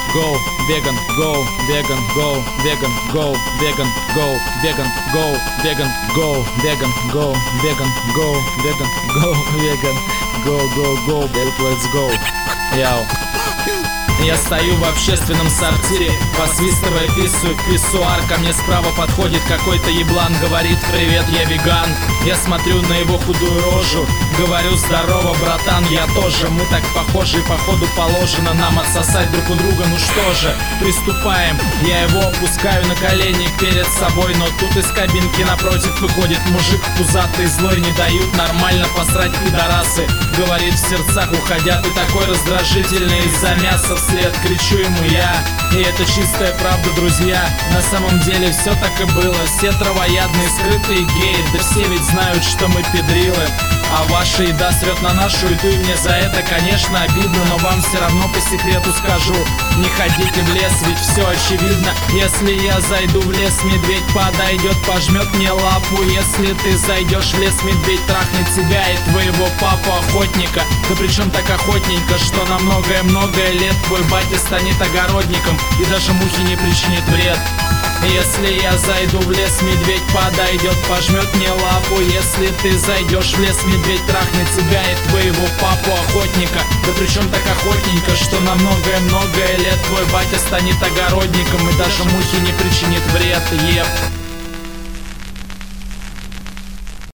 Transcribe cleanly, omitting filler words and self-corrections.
go, vegan, go, vegan, go, vegan, go, vegan, go, vegan, go, vegan, go, vegan, go, vegan, go, vegan, go, vegan, go, let's go. Яу. Я стою в общественном сортире, посвистывая, писаю в писсуар. Ко мне справа подходит какой-то еблан, говорит: привет, я веган. Я смотрю на его худую рожу, говорю: здорово, братан, я тоже. Мы так похожи, походу положено нам отсосать друг у друга. Ну что же, приступаем. Я его опускаю на колени перед собой, но тут из кабинки напротив выходит мужик пузатый, злой, не дают нормально посрать пидорасы. Говорит в сердцах, уходя: ты такой раздражительный, из-за мяса вслед кричу ему я. И это чистая правда, друзья. На самом деле все так и было. Все травоядные, скрытые геи, да все ведь знают, что мы педрилы. А ваша еда срет на нашу еду, и мне за это, конечно, обидно. Но вам все равно по секрету скажу: не ходите в лес, ведь все очевидно. Если я зайду в лес, медведь подойдет, пожмет мне лапу. Если ты зайдешь в лес, медведь трахнет тебя и твоего папу-охотника. Да причем так охотненько, что на многое-многое лет твой батя станет огородником и даже мухи не причинит вред. Если я зайду в лес, медведь подойдет, пожмет мне лапу. Если ты зайдешь в лес, медведь трахнет тебя и твоего папу-охотника. Да причем так охотненько, что на многое-многое лет твой батя станет огородником и даже мухи не причинит вред. Еп.